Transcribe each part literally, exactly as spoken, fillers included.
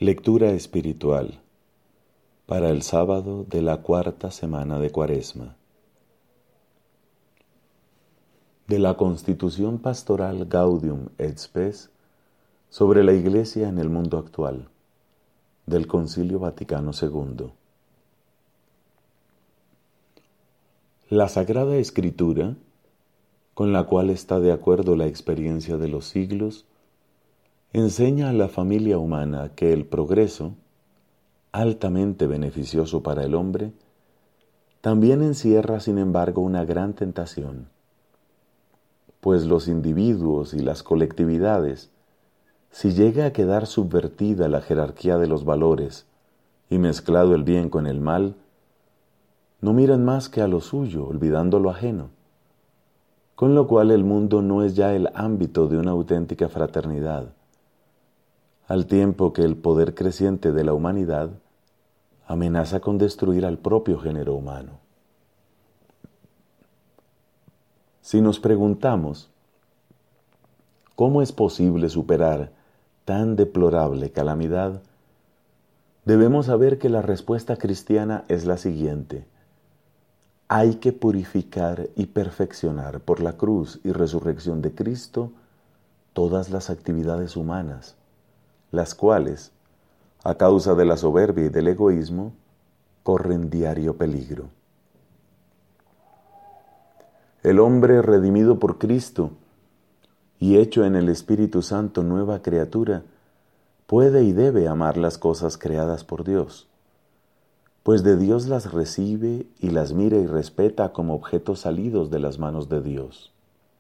Lectura espiritual para el sábado de la cuarta semana de Cuaresma. De la Constitución Pastoral Gaudium et Spes sobre la Iglesia en el mundo actual, del Concilio Vaticano segundo. La Sagrada Escritura, con la cual está de acuerdo la experiencia de los siglos, enseña a la familia humana que el progreso, altamente beneficioso para el hombre, también encierra, sin embargo, una gran tentación, pues los individuos y las colectividades, si llega a quedar subvertida la jerarquía de los valores y mezclado el bien con el mal, no miran más que a lo suyo, olvidando lo ajeno, con lo cual el mundo no es ya el ámbito de una auténtica fraternidad, al tiempo que el poder creciente de la humanidad amenaza con destruir al propio género humano. Si nos preguntamos, ¿cómo es posible superar tan deplorable calamidad? Debemos saber que la respuesta cristiana es la siguiente: hay que purificar y perfeccionar por la cruz y resurrección de Cristo todas las actividades humanas, las cuales, a causa de la soberbia y del egoísmo, corren diario peligro. El hombre redimido por Cristo y hecho en el Espíritu Santo nueva criatura, puede y debe amar las cosas creadas por Dios, pues de Dios las recibe y las mira y respeta como objetos salidos de las manos de Dios.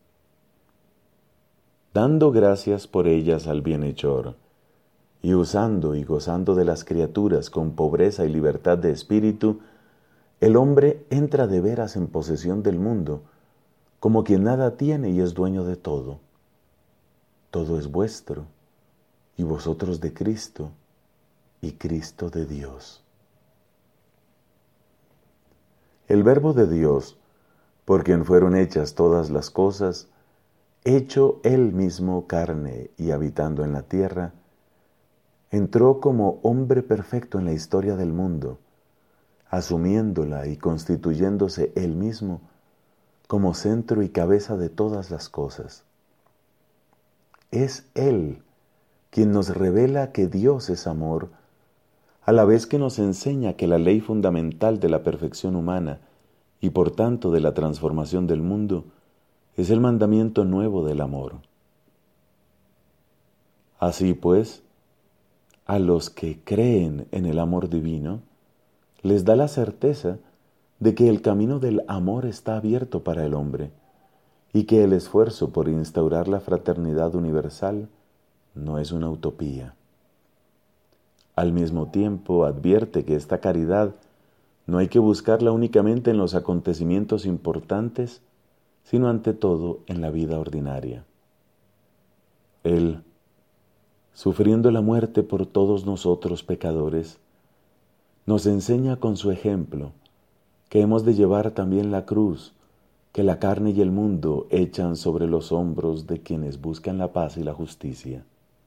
Dando gracias por ellas al bienhechor, y usando y gozando de las criaturas con pobreza y libertad de espíritu, el hombre entra de veras en posesión del mundo, como quien nada tiene y es dueño de todo. Todo es vuestro, y vosotros de Cristo, y Cristo de Dios. El Verbo de Dios, por quien fueron hechas todas las cosas, hecho Él mismo carne y habitando en la tierra, entró como hombre perfecto en la historia del mundo, asumiéndola y constituyéndose Él mismo como centro y cabeza de todas las cosas. Es Él quien nos revela que Dios es amor, a la vez que nos enseña que la ley fundamental de la perfección humana y por tanto de la transformación del mundo es el mandamiento nuevo del amor. Así pues, a los que creen en el amor divino, les da la certeza de que el camino del amor está abierto para el hombre y que el esfuerzo por instaurar la fraternidad universal no es una utopía. Al mismo tiempo, advierte que esta caridad no hay que buscarla únicamente en los acontecimientos importantes, sino ante todo en la vida ordinaria. Él, sufriendo la muerte por todos nosotros pecadores, nos enseña con su ejemplo que hemos de llevar también la cruz que la carne y el mundo echan sobre los hombros de quienes buscan la paz y la justicia.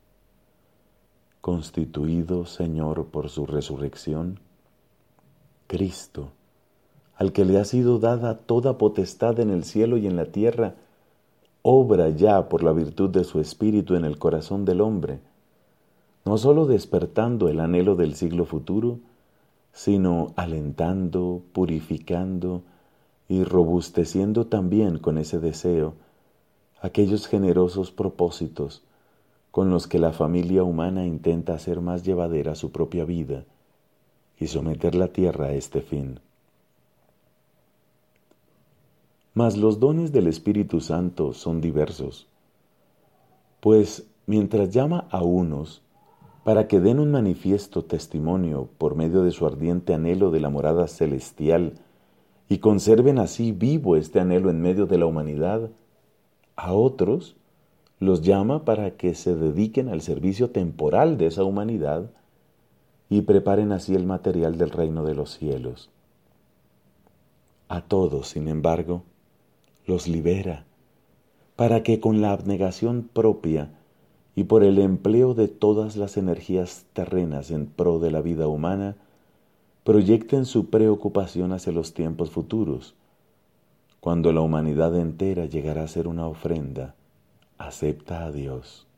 Constituido Señor por su resurrección, Cristo, al que le ha sido dada toda potestad en el cielo y en la tierra, obra ya por la virtud de su Espíritu en el corazón del hombre, no sólo despertando el anhelo del siglo futuro, sino alentando, purificando y robusteciendo también con ese deseo aquellos generosos propósitos con los que la familia humana intenta hacer más llevadera su propia vida y someter la tierra a este fin. Mas los dones del Espíritu Santo son diversos, pues mientras llama a unos para que den un manifiesto testimonio por medio de su ardiente anhelo de la morada celestial y conserven así vivo este anhelo en medio de la humanidad, a otros los llama para que se dediquen al servicio temporal de esa humanidad y preparen así el material del reino de los cielos. A todos, sin embargo, los libera para que con la abnegación propia y por el empleo de todas las energías terrenas en pro de la vida humana, proyecten su preocupación hacia los tiempos futuros, cuando la humanidad entera llegará a ser una ofrenda acepta a Dios.